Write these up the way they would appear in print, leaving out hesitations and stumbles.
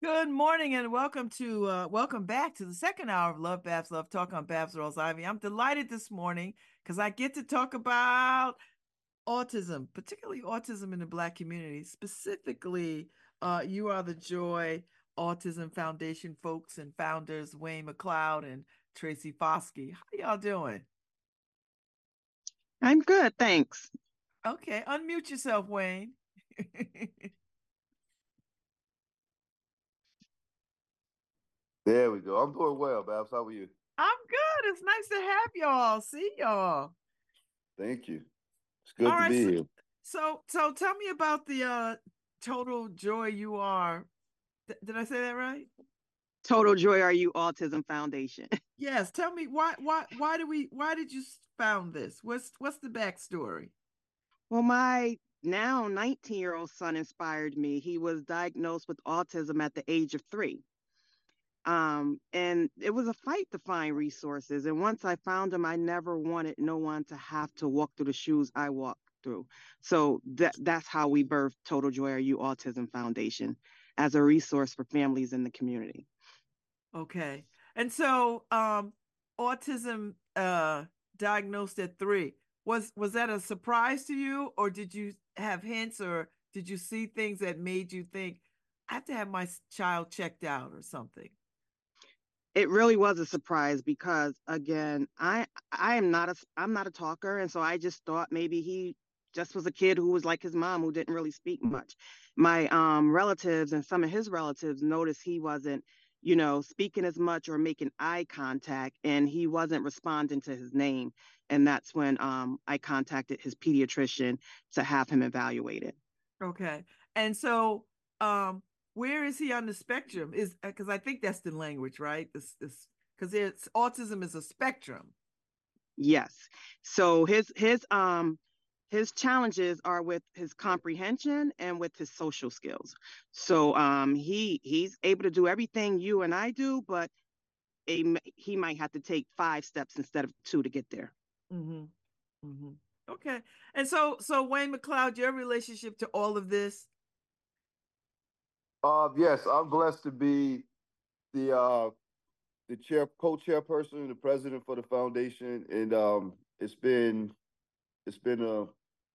Good morning and welcome back to the second hour of Love Babs Love Talk on Babs Rolls Ivy. I'm delighted this morning because I get to talk about autism, particularly autism in the Black community. Specifically, You Are the Joy Autism Foundation folks and founders Wayne McLeod and Tracy Foskey. How y'all doing? I'm good, thanks. Okay, unmute yourself, Wayne. There we go. I'm doing well, Babs. How are you? I'm good. It's nice to have y'all. See y'all. Thank you. It's All good to right. be So, here. so tell me about the total joy you are. Did I say that right? Total Joy Are You Autism Foundation. Yes. Tell me why did you found this? What's the backstory? Well, my now 19-year-old son inspired me. He was diagnosed with autism at the age of 3. And it was a fight to find resources. And once I found them, I never wanted no one to have to walk through the shoes I walked through. So that's how we birthed Total Joy Are You Autism Foundation as a resource for families in the community. Okay. And so autism diagnosed at 3. Was that a surprise to you, or did you have hints, or did you see things that made you think I have to have my child checked out or something? It really was a surprise because again, I'm not a talker, and so I just thought maybe he just was a kid who was like his mom who didn't really speak much. My relatives and some of his relatives noticed he wasn't, speaking as much or making eye contact, and he wasn't responding to his name. And that's when I contacted his pediatrician to have him evaluated. Okay. And so, where is he on the spectrum? Is because I think that's the language, right? This because it's autism is a spectrum. Yes. So his challenges are with his comprehension and with his social skills. So he's able to do everything you and I do, but he might have to take 5 steps instead of 2 to get there. Mm-hmm. Mm-hmm. Okay. And so Wayne McLeod, your relationship to all of this. Yes, I'm blessed to be the the co-chairperson, the president for the foundation, and it's been a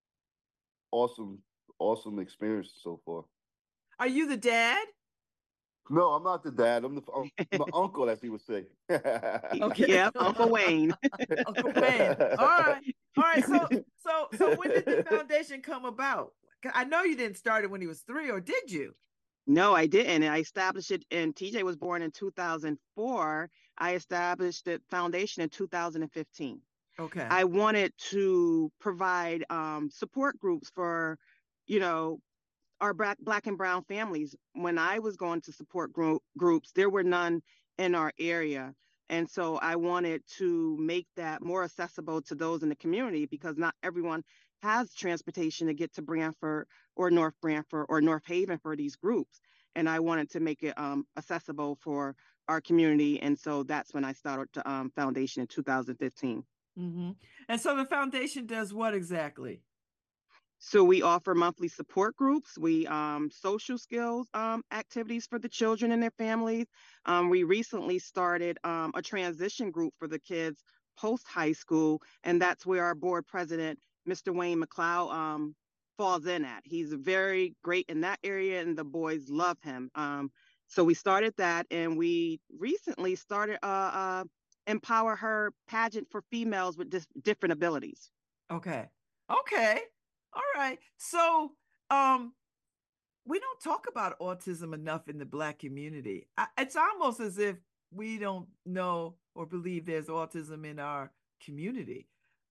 awesome awesome experience so far. Are you the dad? No, I'm not the dad. I'm the uncle, as he would say. Okay. Yep, Uncle Wayne. Uncle Wayne. All right. All right. So when did the foundation come about? I know you didn't start it when he was 3, or did you? No, I didn't. I established it, and TJ was born in 2004. I established the foundation in 2015. Okay. I wanted to provide support groups for, you know, our black and brown families. When I was going to support groups, there were none in our area. And so I wanted to make that more accessible to those in the community because not everyone has transportation to get to Brantford or North Brantford or North Haven for these groups. And I wanted to make it accessible for our community. And so that's when I started the foundation in 2015. Mm-hmm. And so the foundation does what exactly? So we offer monthly support groups. We social skills activities for the children and their families. We recently started a transition group for the kids post high school, and that's where our board president, Mr. Wayne McLeod, falls in at. He's very great in that area, and the boys love him. So we started that, and we recently started Empower Her pageant for females with different abilities. Okay. Okay. All right. So, um, we don't talk about autism enough in the Black community. It's almost as if we don't know or believe there's autism in our community.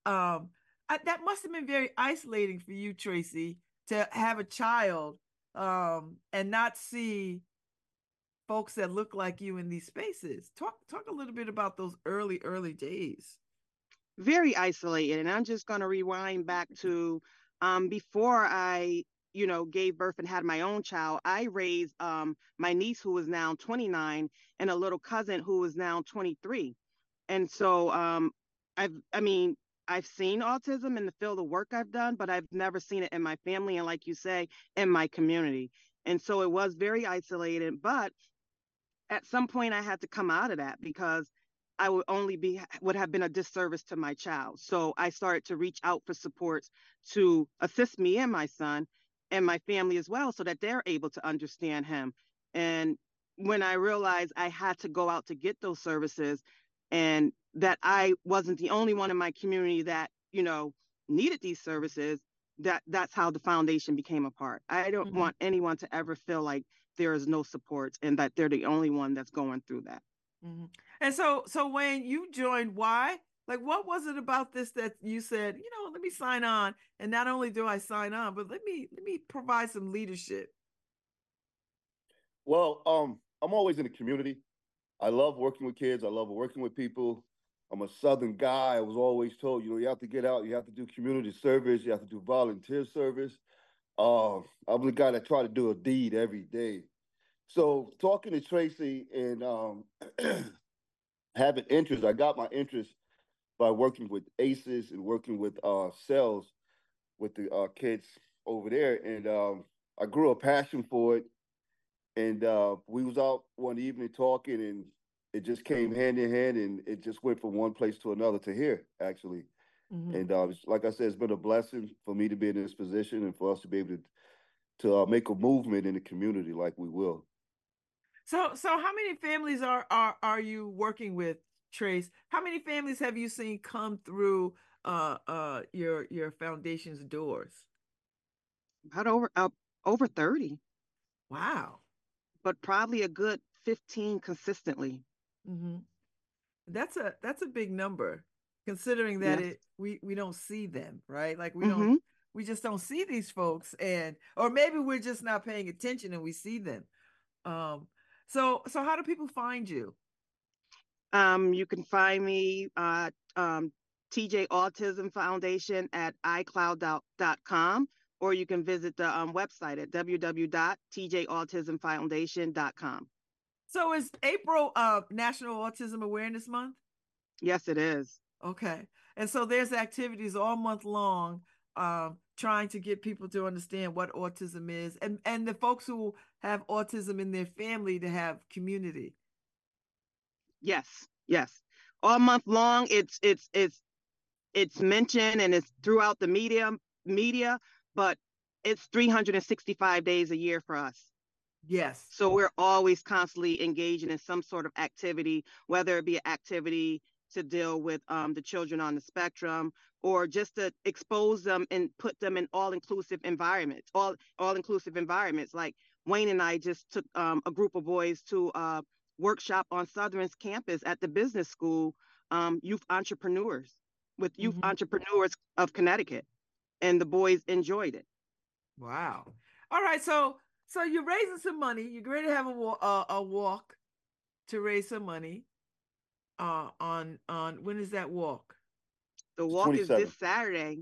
That must have been very isolating for you, Tracy, to have a child and not see folks that look like you in these spaces. Talk a little bit about those early days. Very isolated. And I'm just going to rewind back to before I, gave birth and had my own child. I raised my niece who is now 29 and a little cousin who is now 23. And so I mean, I've seen autism in the field of work I've done, but I've never seen it in my family and, like you say, in my community. And so it was very isolated. But at some point, I had to come out of that because I would have been a disservice to my child. So I started to reach out for supports to assist me and my son and my family as well, so that they're able to understand him. And when I realized I had to go out to get those services, and that I wasn't the only one in my community that, needed these services, that's how the foundation became a part. I don't want anyone to ever feel like there is no support and that they're the only one that's going through that. Mm-hmm. And so when you joined, why? Like, what was it about this that you said, let me sign on, and not only do I sign on, but let me provide some leadership? Well, I'm always in the community. I love working with kids. I love working with people. I'm a Southern guy. I was always told, you have to get out. You have to do community service. You have to do volunteer service. I'm the guy that try to do a deed every day. So talking to Tracy and having interest, I got my interest by working with ACEs and working with cells with the kids over there. And I grew a passion for it. And we was out one evening talking, and it just came hand in hand, and it just went from one place to another to here, actually. And like I said, it's been a blessing for me to be in this position and for us to be able to make a movement in the community like we will. So how many families are you working with, Trace? How many families have you seen come through your foundation's doors? About over 30. Wow. But probably a good 15 consistently. That's a big number, considering that Yes. we don't see them, right? Like we just don't see these folks, or maybe we're just not paying attention and we see them. So how do people find you? You can find me TJ Autism Foundation at iCloud.com, or you can visit the website at www.tjautismfoundation.com. So is April National Autism Awareness Month? Yes, it is. Okay. And so there's activities all month long trying to get people to understand what autism is, and the folks who have autism in their family to have community. Yes. All month long, it's mentioned and it's throughout the media, but it's 365 days a year for us. Yes. So we're always constantly engaging in some sort of activity, whether it be an activity to deal with the children on the spectrum, or just to expose them and put them in all-inclusive environments. Like Wayne and I just took a group of boys to a workshop on Southern's campus at the business school, youth entrepreneurs entrepreneurs of Connecticut, and the boys enjoyed it. Wow. All right. So you're raising some money. You're going to have a walk to raise some money. On when is that walk? The walk is this Saturday.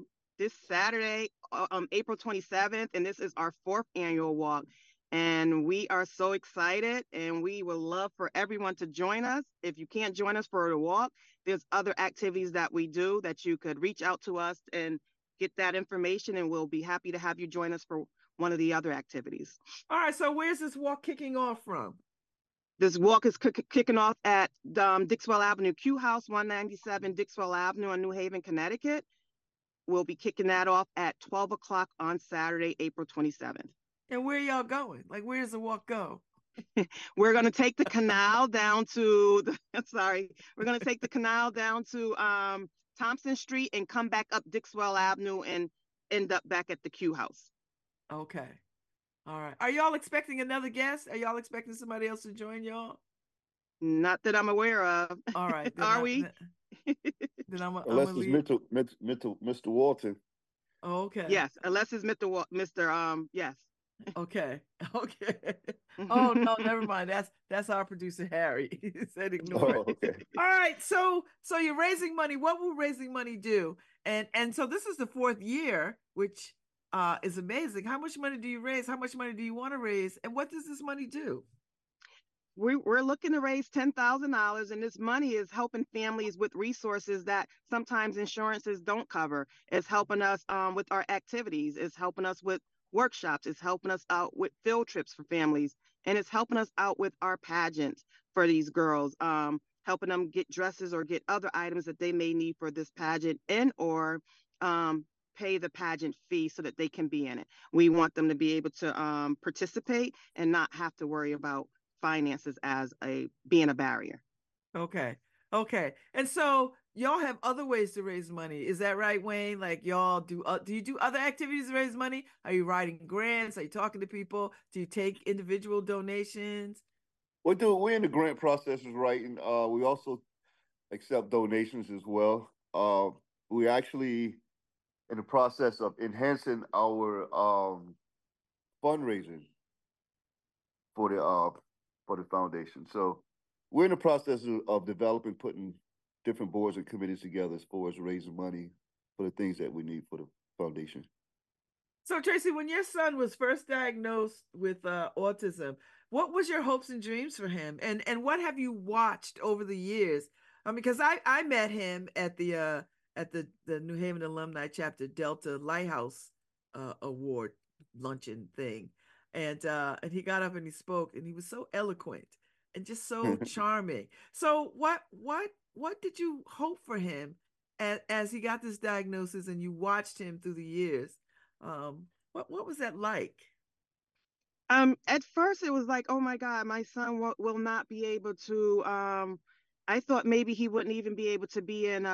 April 27th, and this is our 4th annual walk. And we are so excited, and we would love for everyone to join us. If you can't join us for the walk, there's other activities that we do that you could reach out to us and get that information, and we'll be happy to have you join us for one of the other activities. All right, so where's this walk kicking off from? This walk is kicking off at Dixwell Avenue, Q House 197 Dixwell Avenue in New Haven, Connecticut. We'll be kicking that off at 12 o'clock on Saturday, April 27th. And where y'all going? Like, where does the walk go? We're going to take the canal down to we're going to take the canal down to Thompson Street and come back up Dixwell Avenue and end up back at the Q House. Okay. All right. Are y'all expecting another guest? Are y'all expecting somebody else to join y'all? Not that I'm aware of. All right. Are we? Unless it's Mr. Walton. Oh, okay. Yes, unless it's Mr. Yes. Okay. Oh no, never mind. That's our producer Harry. He said ignore it. Okay. All right. So you're raising money. What will raising money do? And so this is the 4th year, which is amazing. How much money do you raise? How much money do you want to raise? And what does this money do? We're looking to raise $10,000, and this money is helping families with resources that sometimes insurances don't cover. It's helping us with our activities. It's helping us with workshops. It's helping us out with field trips for families, and it's helping us out with our pageants for these girls, helping them get dresses or get other items that they may need for this pageant, and or um, pay the pageant fee so that they can be in it. We want them to be able to participate and not have to worry about finances as a being a barrier. Okay. Okay. And so y'all have other ways to raise money. Is that right, Wayne? Like y'all do you do other activities to raise money? Are you writing grants? Are you talking to people? Do you take individual donations? We're in the grant processes, right? And we also accept donations as well. We actually in the process of enhancing our fundraising for the foundation. So we're in the process of developing, putting different boards and committees together as far as raising money for the things that we need for the foundation. So Tracy, when your son was first diagnosed with autism, what was your hopes and dreams for him, and what have you watched over the years? Because I met him at the New Haven Alumni Chapter Delta Lighthouse Award luncheon thing, and he got up and he spoke, and he was so eloquent and just so charming. So what did you hope for him as he got this diagnosis, and you watched him through the years? What was that like? At first it was like, oh my God, my son will not be able to. I thought maybe he wouldn't even be able to be in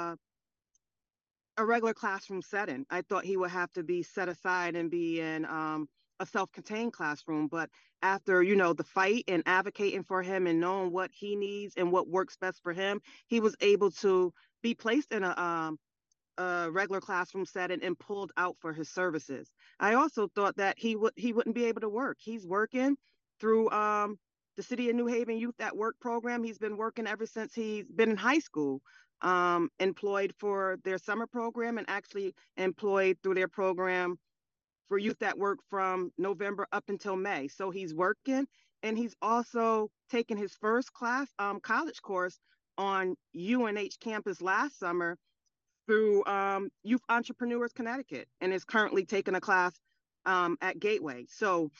a regular classroom setting. I thought he would have to be set aside and be in a self-contained classroom. But after, the fight and advocating for him and knowing what he needs and what works best for him, he was able to be placed in a regular classroom setting and pulled out for his services. I also thought that he wouldn't be able to work. He's working through the City of New Haven Youth at Work program. He's been working ever since he's been in high school, employed for their summer program and actually employed through their program for Youth at Work from November up until May. So he's working, and he's also taken his first college course on UNH campus last summer through Youth Entrepreneurs Connecticut, and is currently taking a class at Gateway. So,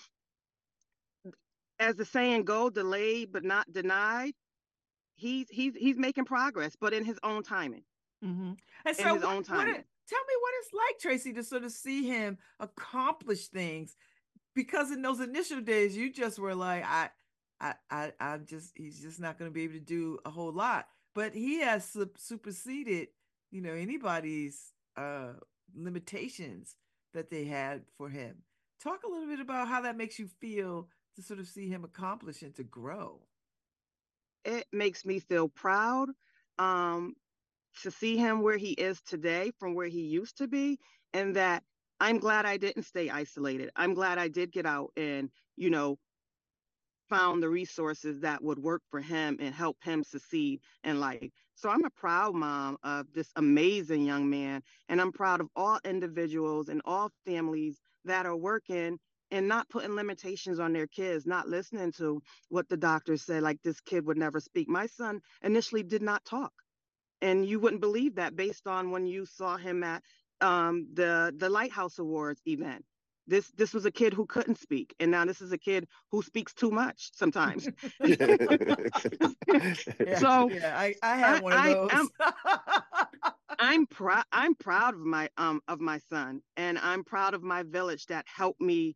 as the saying go, delayed but not denied. He's making progress, but in his own timing. Mm-hmm. And In so, his own timing. tell me what it's like, Tracy, to sort of see him accomplish things, because in those initial days, you just were like, I'm just, he's just not going to be able to do a whole lot. But he has superseded, anybody's limitations that they had for him. Talk a little bit about how that makes you feel to sort of see him accomplish and to grow. It makes me feel proud um, to see him where he is today from where he used to be, and that I'm glad I didn't stay isolated. I'm glad I did get out and, found the resources that would work for him and help him succeed in life. So I'm a proud mom of this amazing young man, and I'm proud of all individuals and all families that are working and not putting limitations on their kids, not listening to what the doctors said, like this kid would never speak. My son initially did not talk, and you wouldn't believe that based on when you saw him at the Lighthouse Awards event. This was a kid who couldn't speak, and now this is a kid who speaks too much sometimes. Yeah, So yeah, I had I, one of I those. am I'm proud of my son, and I'm proud of my village that helped me,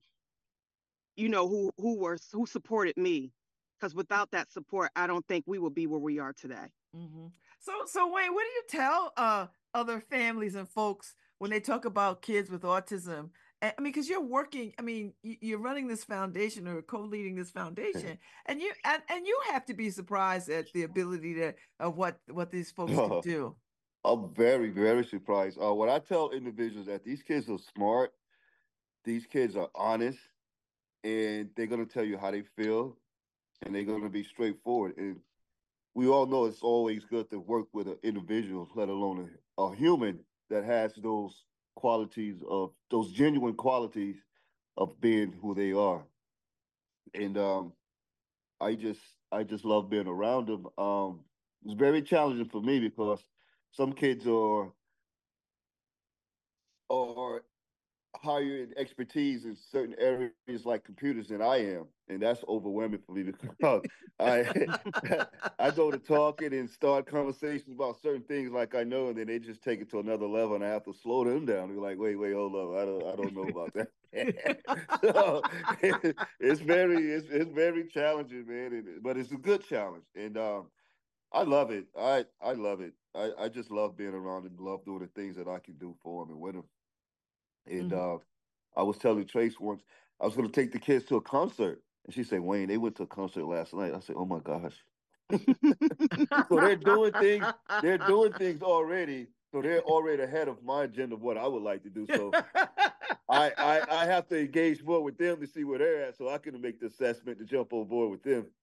who supported me, because without that support, I don't think we would be where we are today. Mm-hmm. So Wayne, what do you tell other families and folks when they talk about kids with autism? I mean, because you're working, I mean, you're running this foundation or co-leading this foundation, and you have to be surprised at the ability to of what these folks can do. I'm very, very surprised. What I tell individuals that these kids are smart, these kids are honest, and they're gonna tell you how they feel, and they're gonna be straightforward. And we all know it's always good to work with an individual, let alone a human that has those qualities of those genuine qualities of being who they are. And I just I just love being around them. It's very challenging for me because some kids are higher in expertise in certain areas like computers than I am, and that's overwhelming for me because I I go to talking and start conversations about certain things like I know, and then they just take it to another level, and I have to slow them down. They're like, wait, hold up, I don't know about that. So it's very challenging, man, but it's a good challenge, and I love it. I love it. I just love being around and love doing the things that I can do for them and with them. And Mhm. I was telling Trace once I was going to take the kids to a concert, and she said, "Wayne, they went to a concert last night." I said, "Oh my gosh!" So they're doing things. They're doing things already. So they're already ahead of my agenda of what I would like to do. So I have to engage more with them to see where they're at, so I can make the assessment to jump on board with them.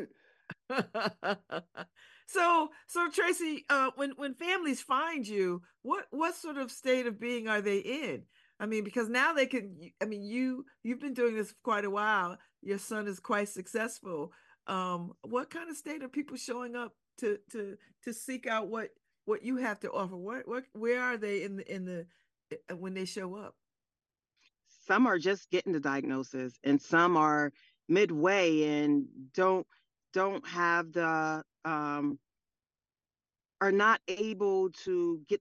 So Tracy, when families find you, what sort of state of being are they in? I mean, because now they can. I mean, you've been doing this for quite a while. Your son is quite successful. What kind of state are people showing up to seek out what you have to offer? What where are they in the when they show up? Some are just getting the diagnosis, and some are midway and don't have the are not able to get.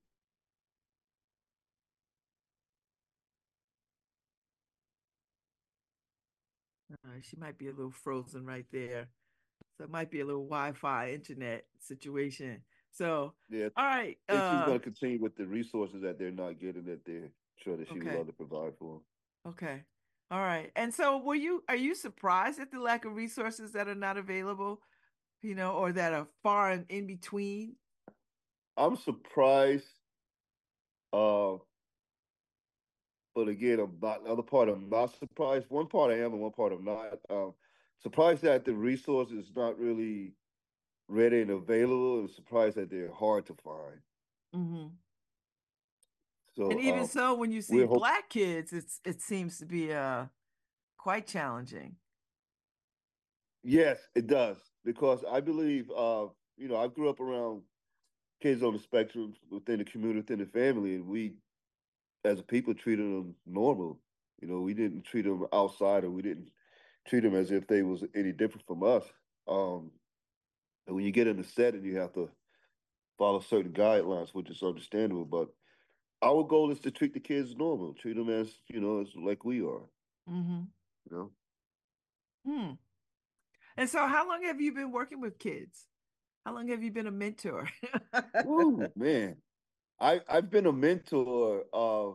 She might be a little frozen right there. So it might be a little Wi-Fi internet situation. So, Yeah, all right. I think she's going to continue with the resources that they're not getting that they're sure that she would Okay. love to provide for them. Okay. All right. And so are you surprised at the lack of resources that are not available, or that are far and in between? I'm surprised, uh, but again, I'm not. The other part, I'm not surprised. One part I am, and one part I'm not. Surprised that the resource is not really ready and available, and surprised that they're hard to find. Hmm. And So even so, when you see we're hope. Black kids, it seems to be quite challenging. Yes, it does because I believe, I grew up around kids on the spectrum within the community, within the family, and we, as a people, treated them normal. We didn't treat them outside, or we didn't treat them as if they was any different from us. Um, and when you get in the setting, you have to follow certain guidelines, which is understandable. But our goal is to treat the kids normal, treat them as as like we are. Hmm. You know. Hmm. And so how long have you been working with kids? How long have you been a mentor? Woo, man. I've been a mentor.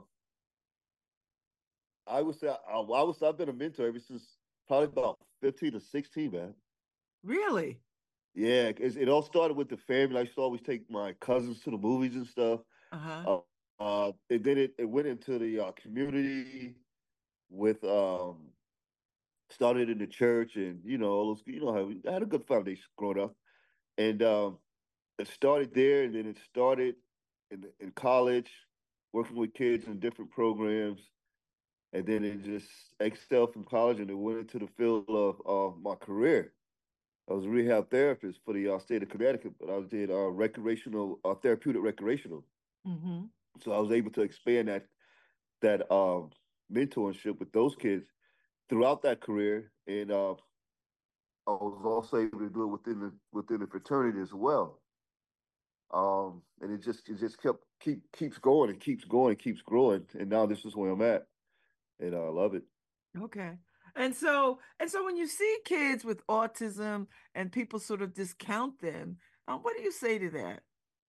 I've been a mentor ever since probably about 15 or 16, man. Really? Yeah, it all started with the family. I used to always take my cousins to the movies and stuff. Uh-huh. And then it went into the community with started in the church, and all those, I had a good foundation growing up, and it started there, and then it started in college, working with kids in different programs, and then it just excelled from college, and it went into the field of my career. I was a rehab therapist for the state of Connecticut, but I did recreational, therapeutic recreational. Mm-hmm. So I was able to expand that mentorship with those kids throughout that career, and I was also able to do it within the fraternity as well. And it just keeps going and keeps going and keeps growing, and now this is where I'm at, and I love it. Okay. And so when you see kids with autism and people sort of discount them, what do you say to that?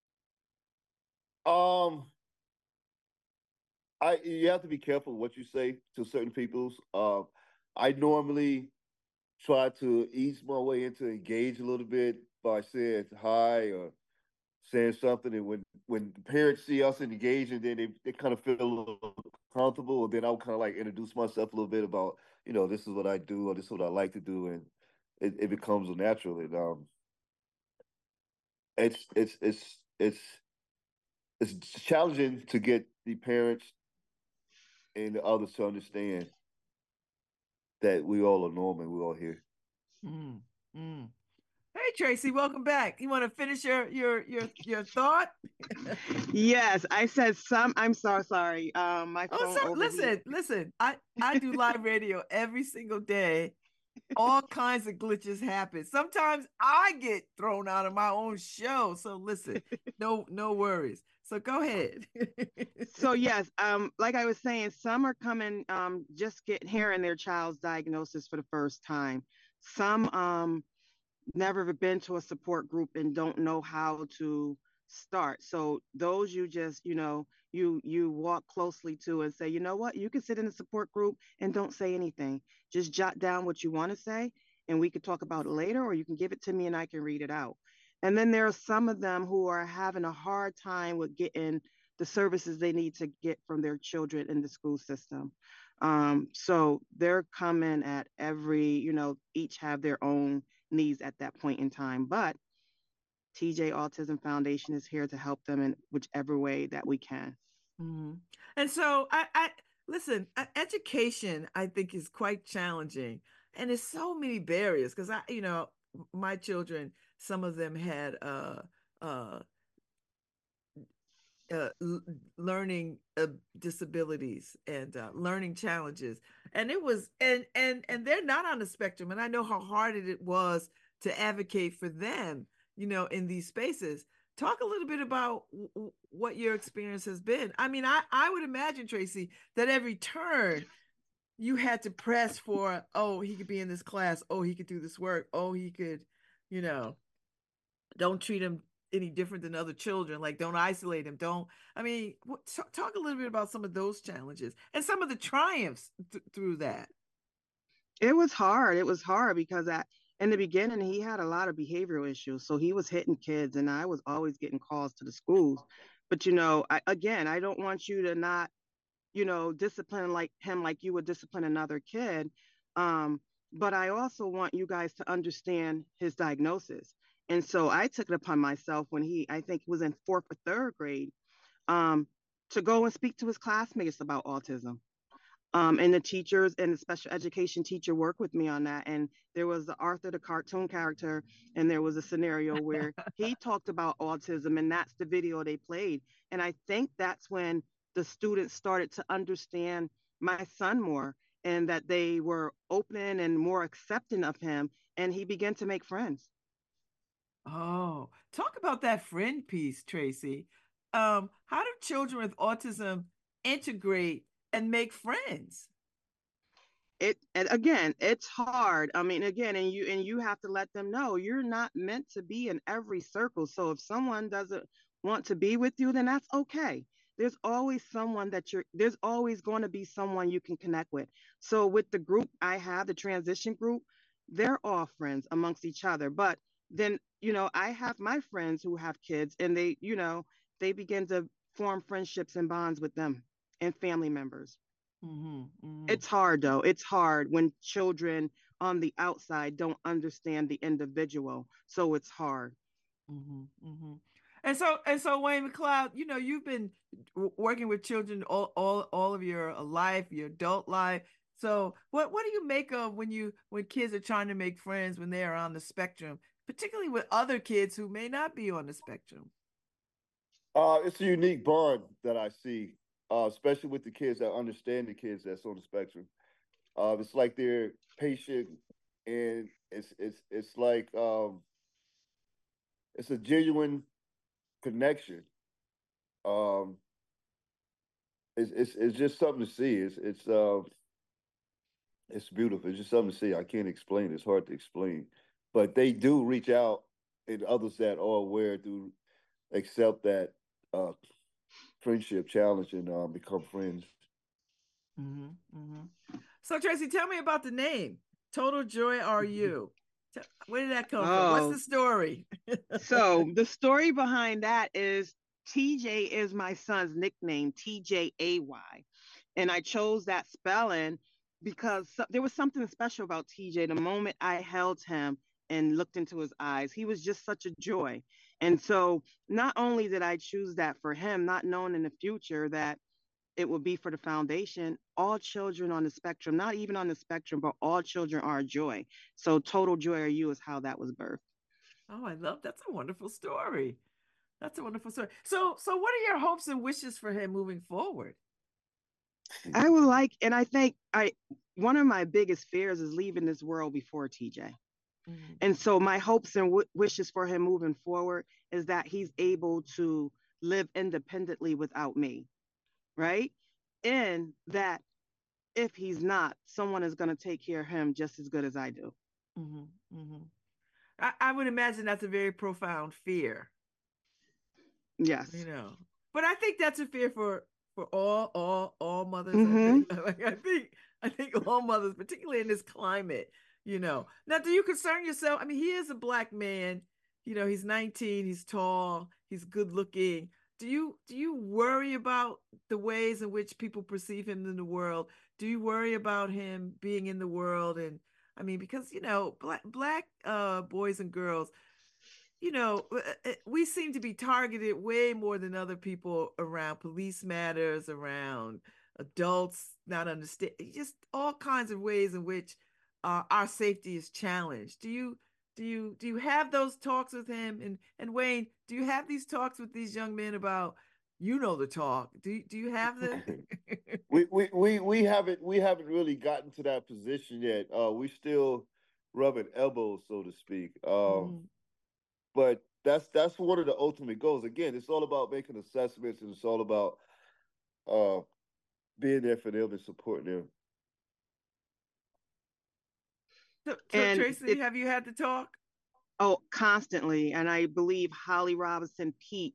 Um, you have to be careful what you say to certain people's. I normally try to ease my way into engage a little bit by saying hi or saying something, and when the parents see us engaging, then they kind of feel a little comfortable, and then I'll kind of like introduce myself a little bit about this is what I do, or this is what I like to do, and it becomes natural. And it's it's it's it's it's challenging to get the parents and the others to understand that we all are normal and we're all here. Mm, mm. Hey Tracy, welcome back. You want to finish your thought? Yes, I said some. I'm so sorry. My Oh, phone so overheated. listen. I do live radio every single day. All kinds of glitches happen. Sometimes I get thrown out of my own show. So listen, no worries. So go ahead. So yes, like I was saying, some are coming, just get hearing their child's diagnosis for the first time. Some never have been to a support group and don't know how to start. So those you just, you walk closely to and say, you know what, you can sit in a support group and don't say anything. Just jot down what you want to say and we could talk about it later, or you can give it to me and I can read it out. And then there are some of them who are having a hard time with getting the services they need to get from their children in the school system. So they're coming at every, each have their own needs at that point in time. But TJ Autism Foundation is here to help them in whichever way that we can. Mm-hmm. And so I listen, education I think is quite challenging, and there's so many barriers because my children, some of them had uh uh, learning disabilities and learning challenges, and it was and they're not on the spectrum, and I know how hard it was to advocate for them, in these spaces. Talk a little bit about what your experience has been. I mean, I would imagine, Tracy, that every turn you had to press for, oh, he could be in this class, oh, he could do this work, oh, he could, you know don't treat him any different than other children, like don't isolate him, don't. I mean, talk a little bit about some of those challenges and some of the triumphs through that. It was hard. It was hard because in the beginning he had a lot of behavioral issues. So he was hitting kids and I was always getting calls to the schools. But I don't want you to not, discipline like him like you would discipline another kid. Um, but I also want you guys to understand his diagnosis. And so I took it upon myself when I think he was in fourth or third grade, um, to go and speak to his classmates about autism. And the teachers and the special education teacher worked with me on that. And there was Arthur, the cartoon character, and there was a scenario where he talked about autism, and that's the video they played. And I think that's when the students started to understand my son more and that they were open and more accepting of him. And he began to make friends. Oh, talk about that friend piece, Tracy. How do children with autism integrate and make friends? And again, it's hard. I mean, again, and you have to let them know you're not meant to be in every circle. So if someone doesn't want to be with you, then that's okay. There's always going to be someone you can connect with. So with the group I have, the transition group, they're all friends amongst each other. But then, I have my friends who have kids and they begin to form friendships and bonds with them and family members. Mm-hmm, mm-hmm, It's hard though. It's hard when children on the outside don't understand the individual. So it's hard. mm-hmm, mm-hmm. And so Wayne McLeod, you've been working with children all of your life, your adult life. So what do you make of when kids are trying to make friends when they are on the spectrum, particularly with other kids who may not be on the spectrum? It's a unique bond that I see, especially with the kids that understand the kids that's on the spectrum. It's like they're patient, and it's like it's a genuine connection. Um, it's just something to see. It's beautiful. It's just something to see. I can't explain. It's hard to explain, but they do reach out, and others that are aware do accept that uh, friendship challenge and become friends. Mm-hmm, mm-hmm. So Tracy, tell me about the name. Total Joy Are You? Where did that come from? What's Oh, the story? so the story behind that is TJ is my son's nickname, TJAY. And I chose that spelling because there was something special about TJ. The moment I held him and looked into his eyes, he was just such a joy. And so not only did I choose that for him, not knowing in the future that it will be for the foundation, all children on the spectrum, not even on the spectrum, but all children are joy. So total joy are you is how that was birthed. Oh, I love that's a wonderful story. That's a wonderful story. So what are your hopes and wishes for him moving forward? I would like, and I think I one of my biggest fears is leaving this world before TJ. Mhm. And so my hopes and wishes for him moving forward is that he's able to live independently without me, right? And that if he's not, someone is going to take care of him just as good as I do. Mhm. Mhm. I would imagine that's a very profound fear, you Yes. know. But I think that's a fear for all mothers. I Mm-hmm. think like I think all mothers, particularly in this climate, you know. Now, do you concern yourself? I mean, he is a black man. You know, he's 19, he's tall, he's good looking. Do you worry about the ways in which people perceive him in the world? Do you worry about him being in the world? And I mean, because you know, black boys and girls, you know, we seem to be targeted way more than other people around police matters, around adults not understand, just all kinds of ways in which our safety is challenged. Do you have those talks with him? And Wayne, do you have these talks with these young men about, you know, the talk? Do you have them? We haven't really gotten to that position yet. We still rubbing elbows, so to speak. Mhm. But that's one of the ultimate goals. Again, it's all about making assessments, and it's all about uh, being there for them and supporting them. So And Tracy, have you had the talk? oh, constantly. And I believe Holly Robinson Pete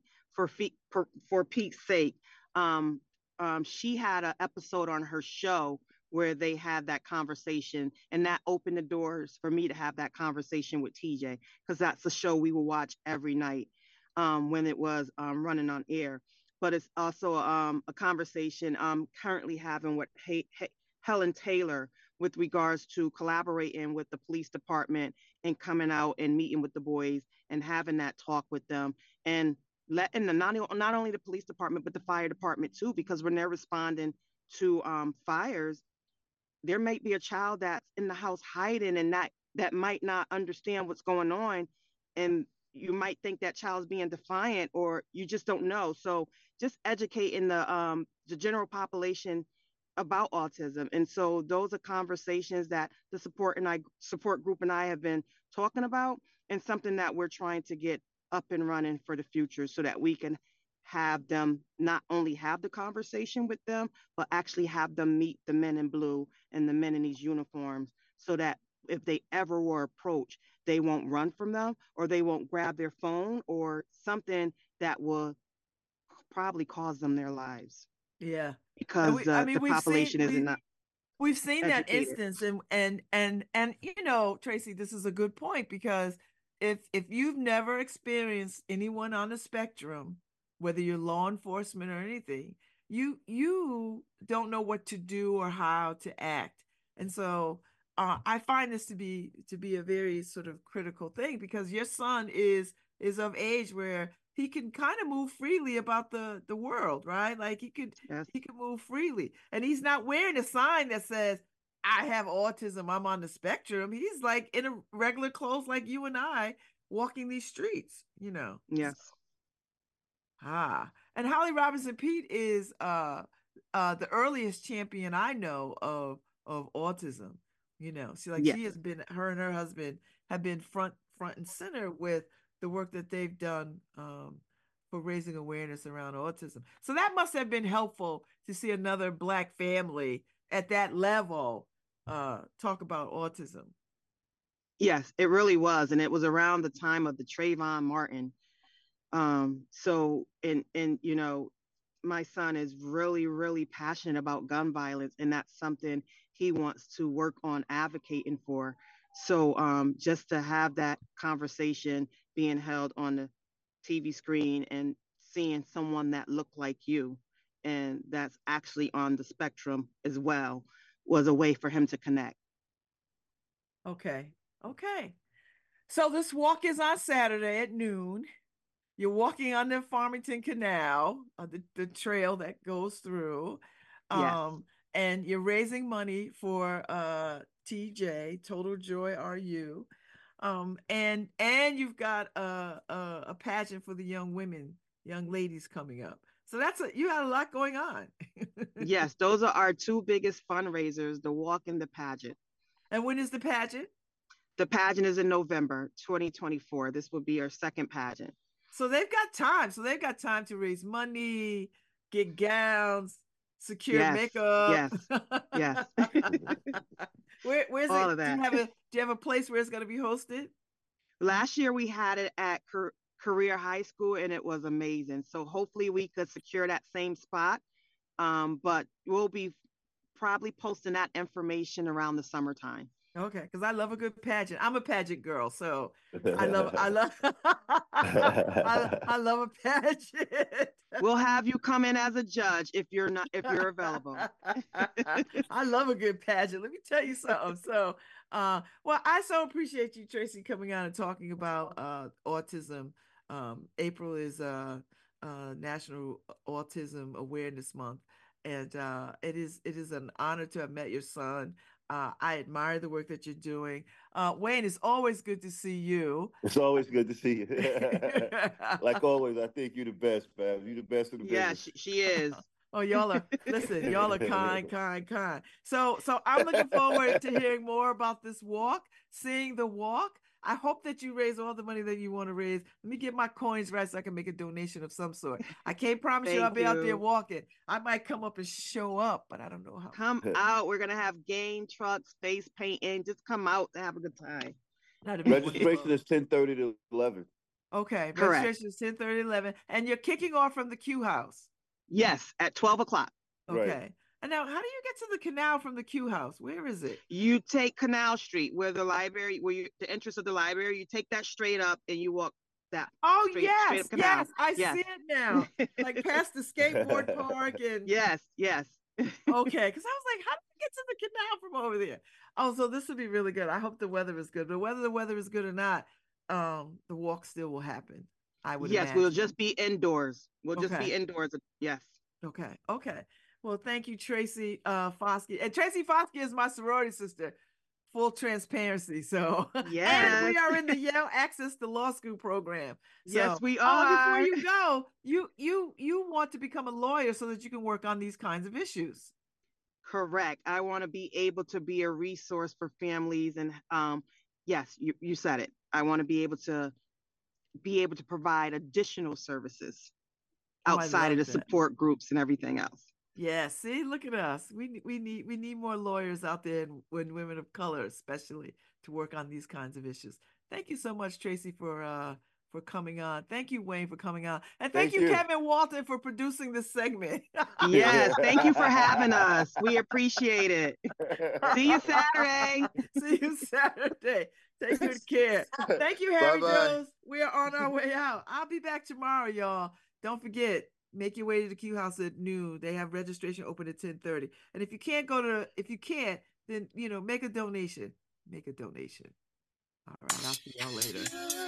for Pete's sake, um, she had an episode on her show where they had that conversation, and that opened the doors for me to have that conversation with TJ because that's a show we will watch every night when it was running on air. But it's also a conversation I'm currently having with Helen Taylor with regards to collaborating with the police department and coming out and meeting with the boys and having that talk with them and letting them not only the police department but the fire department too, because when they're responding to fires, there might be a child that's in the house hiding and that might not understand what's going on, and you might think that child's being defiant or you just don't know. So just educating the general population about autism. And so those are conversations that the support group and I have been talking about, and something that we're trying to get up and running for the future so that we can have them not only have the conversation with them, but actually have them meet the men in blue and the men in these uniforms so that if they ever were approached, they won't run from them or they won't grab their phone or something that will probably cause them their lives Yeah. And because I the mean, population isn't not we've seen that educated. instance, and you know, Tracy, this is a good point because if you've never experienced anyone on the spectrum, whether you're law enforcement or anything, you don't know what to do or how to act. And so I find this to be a very sort of critical thing because your son is of age where he can kind of move freely about the world, right? Like Yes. he can move freely. And he's not wearing a sign that says, I have autism, I'm on the spectrum. He's like in a regular clothes like you and I walking these streets, you know. Yes. And Holly Robinson Pete is the earliest champion I know of autism. You know, she Yes. has been, her and her husband have been front and center with the work that they've done for raising awareness around autism. So that must have been helpful to see another Black family at that level talk about autism. Yes, it really was. And it was around the time of the Trayvon Martin. So and you know, my son is really, really passionate about gun violence, and that's something he wants to work on advocating for. So just to have that conversation being held on the TV screen and seeing someone that looked like you and that's actually on the spectrum as well was a way for him to connect. Okay. Okay. So this walk is on Saturday at noon. You're walking on the Farmington Canal, the trail that goes through, Yes. um, and you're raising money for TJ, Total Joy RU. And you've got a pageant for the young women, young ladies coming up. So you had a lot going on. Yes, those are our two biggest fundraisers, the walk and the pageant. And when is the pageant? The pageant is in November 2024. This will be our second pageant. So they've got time. So they've got time to raise money, get gowns, secure makeup. Yes. Where's all it? of that. Do you have a place where it's going to be hosted? Last year we had it at Career High School, and it was amazing. So hopefully we could secure that same spot. But we'll be probably posting that information around the summertime. Okay, because I love a good pageant. I'm a pageant girl, so I love I love a pageant. We'll have you come in as a judge if you're available. I love a good pageant. Let me tell you something. So well, I so appreciate you, Tracy, coming on and talking about autism. April is National Autism Awareness Month, and it is an honor to have met your son. I admire the work that you're doing. Wayne, it's always good to see you. It's always good to see you. Like always, I think you're the best, man. You're the best in the business. Yeah, she is. Oh, y'all are kind. So I'm looking forward to hearing more about this walk, seeing the walk. I hope that you raise all the money that you want to raise. Let me get my coins right so I can make a donation of some sort. I can't promise you I'll be out there walking. I might come up and show up, but I don't know how. Come out. We're going to have game trucks, face painting. Just come out to have a good time. Registration is 10:30 to 11. Okay. Correct. Registration is 10:30 to 11. And you're kicking off from the Q House. Yes, at 12 o'clock. Okay. Right. And now, how do you get to the canal from the Q House? Where is it? You take Canal Street, where the library, the entrance of the library. You take that straight up, and you walk that. Oh straight yes, I see it now. Like past the skateboard park and. Yes. Okay, because I was like, how do you get to the canal from over there? Oh, so this would be really good. I hope the weather is good. But whether the weather is good or not, the walk still will happen. I would. Yes, we'll just be indoors. We'll just be indoors. Yes. Okay. Well, thank you, Tracy Foskey. And Tracy Foskey is my sorority sister. Full transparency. So, and we are in the Yale Access to Law School program. So, yes, we are. Before you go, you want to become a lawyer so that you can work on these kinds of issues. Correct. I want to be able to be a resource for families, and yes, you said it. I want to be able to provide additional services outside of the support groups and everything else. Yeah, see, look at us. We need more lawyers out there, and women of color especially, to work on these kinds of issues. Thank you so much, Tracy, for coming on. Thank you, Wayne, for coming on. And thank you, Kevin Walton, for producing this segment. Yes, thank you for having us. We appreciate it. See you Saturday. Take good care. Thank you, Harry Jones. We are on our way out. I'll be back tomorrow, y'all. Don't forget, make your way to the Q House at noon. They have registration open at 10:30. And if you can't then make a donation. All right, I'll see y'all later.